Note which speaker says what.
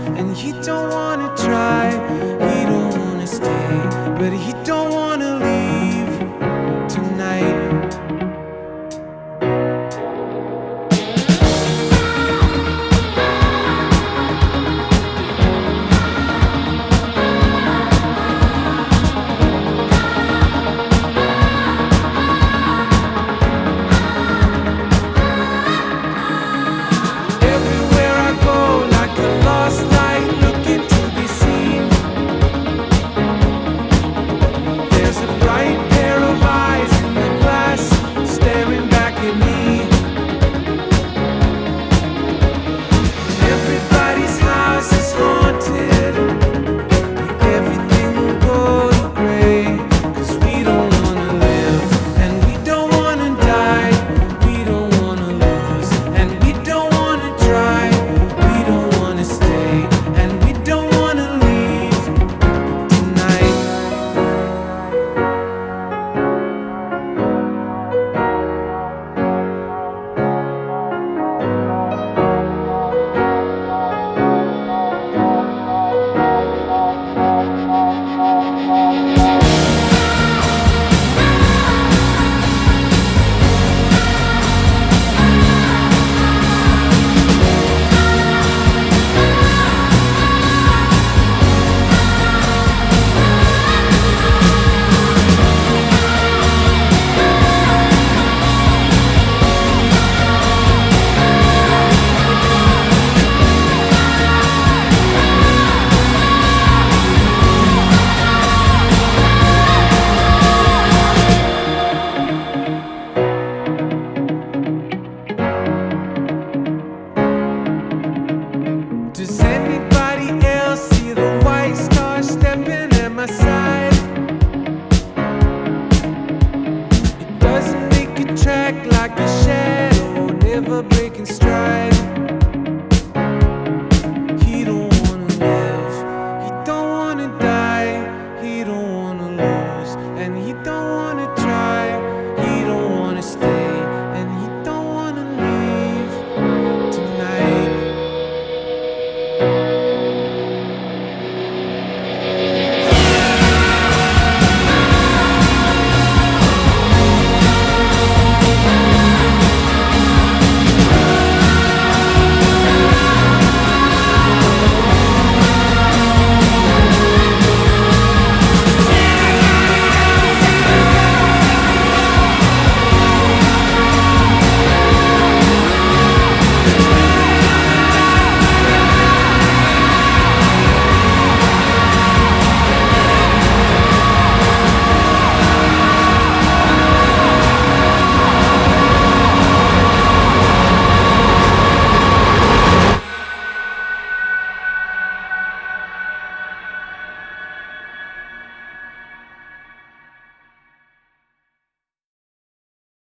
Speaker 1: and he don't wanna try. He don't wanna stay, but he don't wanna leave tonight. Everywhere I go, like a lost light, looking to be seen. There's a bright pair of eyes in the glass, staring back at me. Everybody's house is haunted. Everything will go to gray, 'cause we don't wanna live, and we don't wanna die. We don't wanna lose, and we don't wanna try. We don't wanna stay, and we don't wanna leave tonight. Does anybody else see the white star stepping at my side? It doesn't make a track like a shadow, never breaking stride. He don't wanna live, he don't wanna die. He don't wanna lose, and he don't wanna try. He don't wanna stay, and he don't wanna leave tonight.